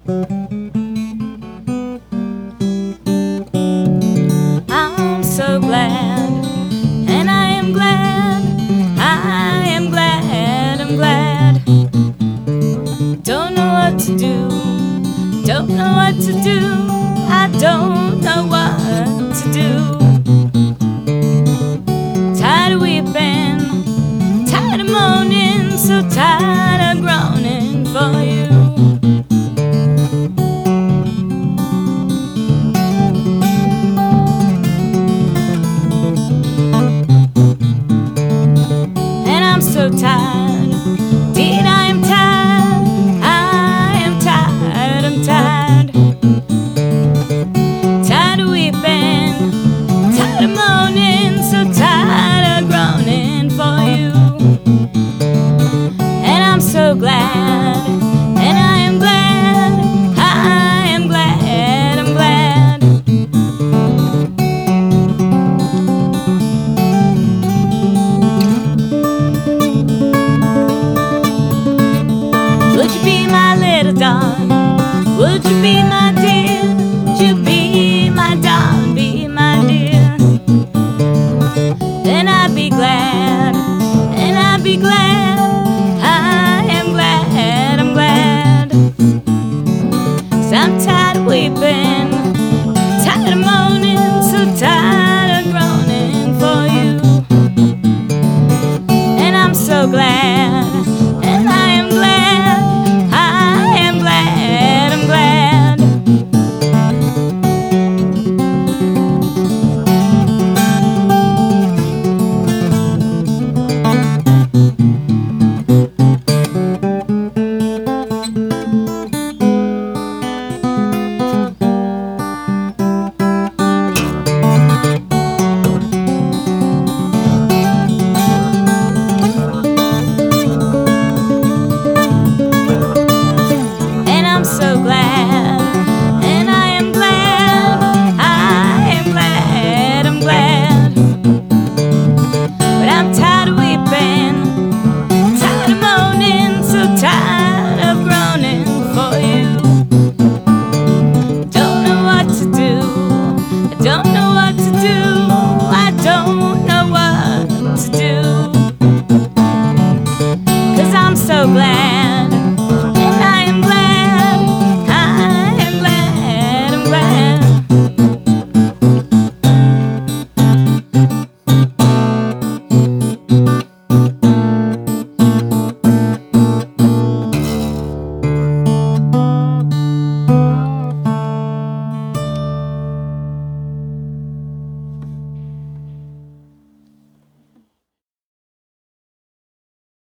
I'm so glad, and I am glad, I am glad, I'm glad. Don't know what to do, don't know what to do, I don't know what to do. Tired of weeping, tired of moaning, so tired of groaning for you. And I'm so tired, indeed I am tired, I am tired, I'm tired. Tired of weeping, tired of moaning, so tired of groaning for you. And I'm so glad, and I am glad, I am glad, I'm glad. Would you be my little darling? Would you be my dear? Would you be my darling, be my dear? Then I'd be glad, and I'd be glad, I am glad, I'm glad. 'Cause I'm tired of weeping, tired of moaning, so tired of groaning for you. And I'm so glad, and I am glad, I am glad, I'm glad. And I'm so glad.